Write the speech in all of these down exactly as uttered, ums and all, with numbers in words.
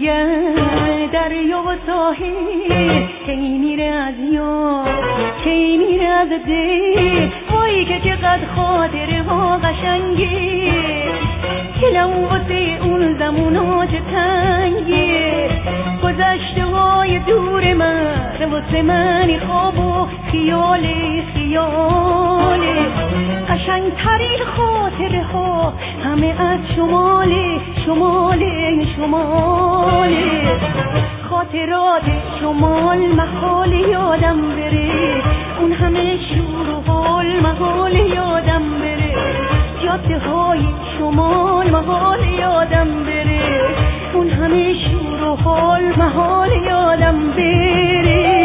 میگن دریا و ساحل کی میره از یاد، کی میره از دل، وای که چقدر خاطره ها قشنگه، دلم واسه اون زمونا چه تنگه، گذشته های دور من واسه من خواب و خیال خیال، قشنگ ترین خاطره ها همه از شماله شماله شماله، خاطرات شمال محال یادم بره، اون همه شور و حال محال یادم بره، جاده های شمال محال یادم بره، اون همه شور و حال محال یادم بره.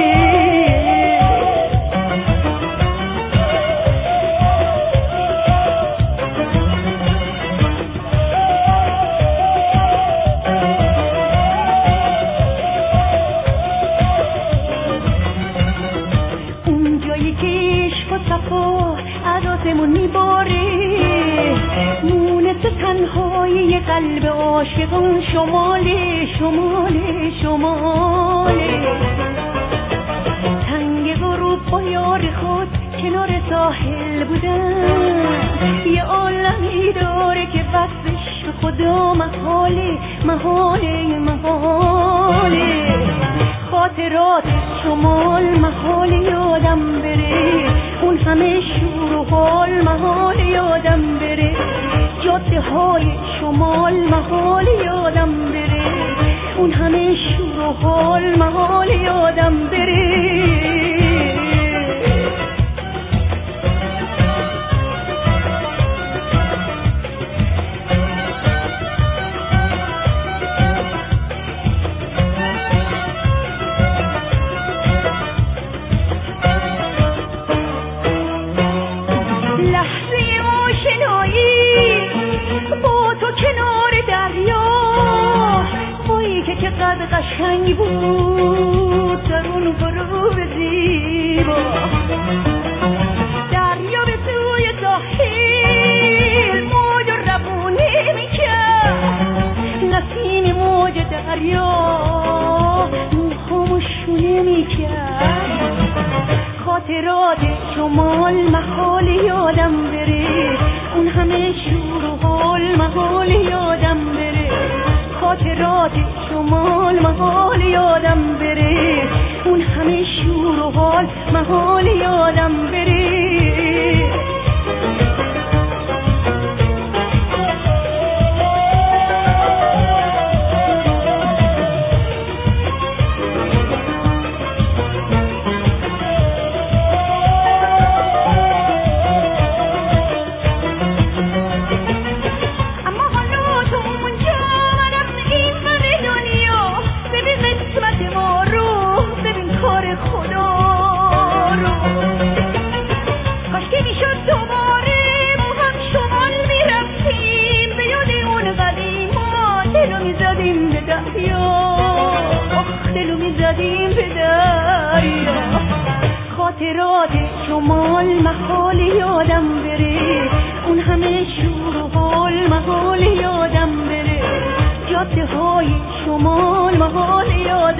تنهای قلب عاشقان شماله شماله شماله، تنگ غروب با یار خود کنار ساحل بودن، یه عالمی داره که وصفش به خدا محاله محاله محاله، خاطرات شمال محال یادم بره، اون همه شور و حال محال یادم بره، جاده های شمال محال یادم بره، اون همه شور و حال محال یادم بره. چقدر قشنگ بود در اون غروب زیبا، دریا به سوی ساحل موج روونه میکرد، نسیم موج دریا موهامو شونه میکرد، خاطرات شمال محال یادم بره، اون همه شور و حال محال یادم بره، خاطرات شمال محال یادم بره، اون همه شور و حال محال یادم بره. خاطرات شمال محال یادم بره، اون همه شور و حال محال یادم بره، جاده های شمال محال یادم